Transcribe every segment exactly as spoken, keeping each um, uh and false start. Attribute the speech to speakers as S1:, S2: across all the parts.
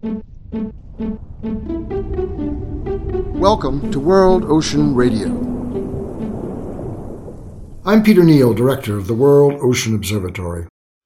S1: Welcome to World Ocean Radio. I'm Peter Neal, Director of the World Ocean Observatory.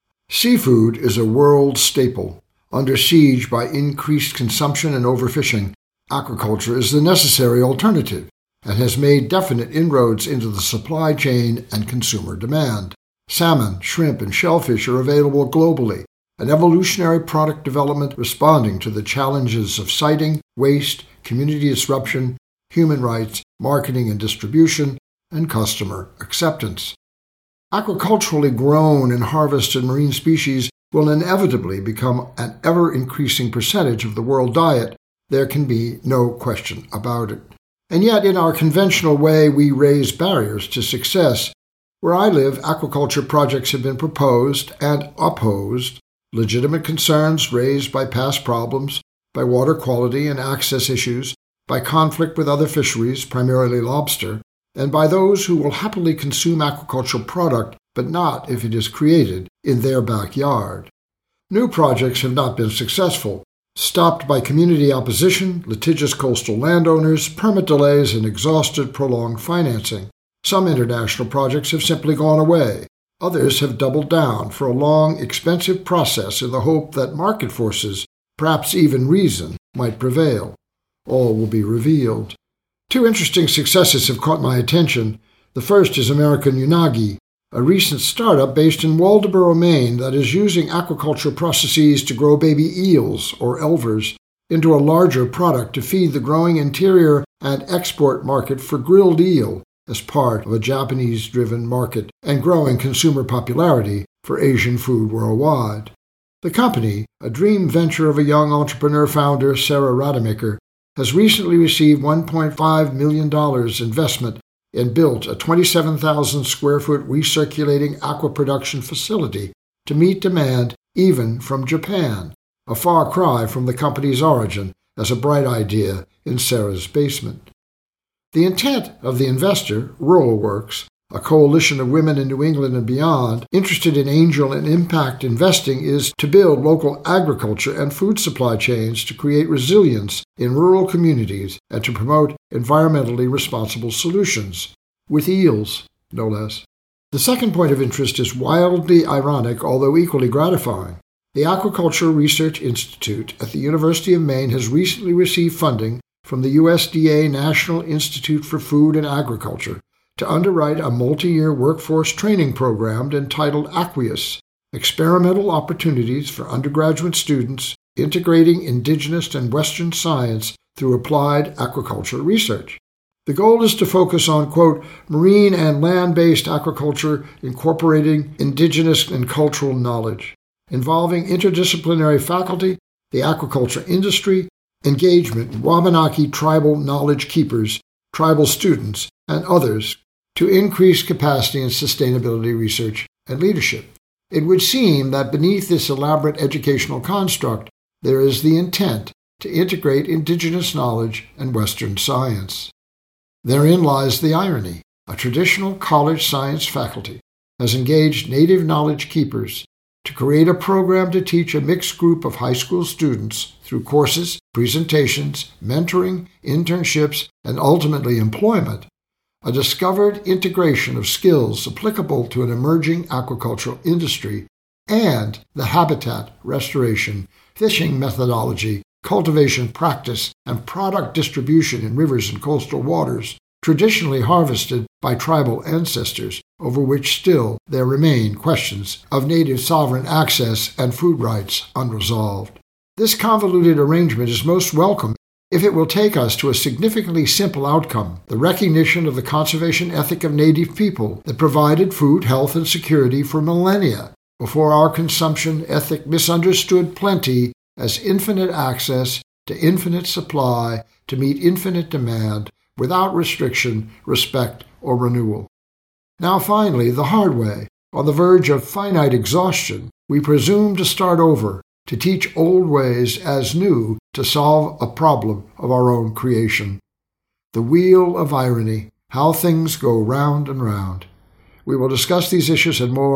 S1: Seafood is a world staple. Under siege by increased consumption and overfishing, aquaculture is the necessary alternative and has made definite inroads into the supply chain and consumer demand. Salmon, shrimp, and shellfish are available globally, an evolutionary product development responding to the challenges of siting, waste, community disruption, human rights, marketing and distribution, and customer acceptance. Aquaculturally grown and harvested marine species will inevitably become an ever-increasing percentage of the world diet. There can be no question about it. And yet, in our conventional way, we raise barriers to success. Where I live, aquaculture projects have been proposed and opposed, legitimate concerns raised by past problems, by water quality and access issues, by conflict with other fisheries, primarily lobster, and by those who will happily consume aquaculture product, but not if it is created in their backyard. New projects have not been successful, stopped by community opposition, litigious coastal landowners, permit delays, and exhausted, prolonged financing. Some international projects have simply gone away. Others have doubled down for a long, expensive process in the hope that market forces, perhaps even reason, might prevail. All will be revealed. Two interesting successes have caught my attention. The first is American Unagi, a recent startup based in Waldoboro, Maine, that is using aquaculture processes to grow baby eels, or elvers, into a larger product to feed the growing interior and export market for grilled eel, as part of a Japanese-driven market and growing consumer popularity for Asian food worldwide. The company, a dream venture of a young entrepreneur founder, Sarah Rademacher, has recently received one point five million dollars investment and built a twenty-seven thousand square foot recirculating aqua production facility to meet demand even from Japan, a far cry from the company's origin as a bright idea in Sarah's basement. The intent of the investor, Rural Works, a coalition of women in New England and beyond interested in angel and impact investing, is to build local agriculture and food supply chains to create resilience in rural communities and to promote environmentally responsible solutions, with eels, no less. The second point of interest is wildly ironic, although equally gratifying. The Aquaculture Research Institute at the University of Maine has recently received funding from the U S D A National Institute for Food and Agriculture to underwrite a multi-year workforce training program entitled Aqueous, Experimental Opportunities for Undergraduate Students Integrating Indigenous and Western Science through Applied Aquaculture Research. The goal is to focus on, quote, marine and land-based aquaculture incorporating indigenous and cultural knowledge, involving interdisciplinary faculty, the aquaculture industry, engagement with Wabanaki tribal knowledge keepers, tribal students, and others to increase capacity in sustainability research and leadership. It would seem that beneath this elaborate educational construct, there is the intent to integrate indigenous knowledge and Western science. Therein lies the irony. A traditional college science faculty has engaged native knowledge keepers to create a program to teach a mixed group of high school students through courses, presentations, mentoring, internships, and ultimately employment, a discovered integration of skills applicable to an emerging aquacultural industry and the habitat restoration, fishing methodology, cultivation practice, and product distribution in rivers and coastal waters traditionally harvested by tribal ancestors, over which still there remain questions of native sovereign access and food rights unresolved. This convoluted arrangement is most welcome if it will take us to a significantly simple outcome, the recognition of the conservation ethic of native people that provided food, health, and security for millennia before our consumption ethic misunderstood plenty as infinite access to infinite supply to meet infinite demand without restriction, respect, or renewal. Now finally, the hard way, on the verge of finite exhaustion, we presume to start over, to teach old ways as new to solve a problem of our own creation. The wheel of irony, how things go round and round. We will discuss these issues and more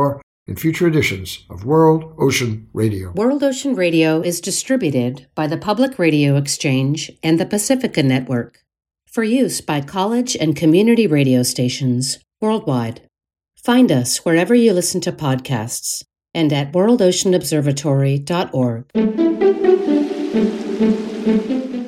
S1: in future editions of World Ocean Radio.
S2: World Ocean Radio is distributed by the Public Radio Exchange and the Pacifica Network for use by college and community radio stations worldwide. Find us wherever you listen to podcasts and at world ocean observatory dot org.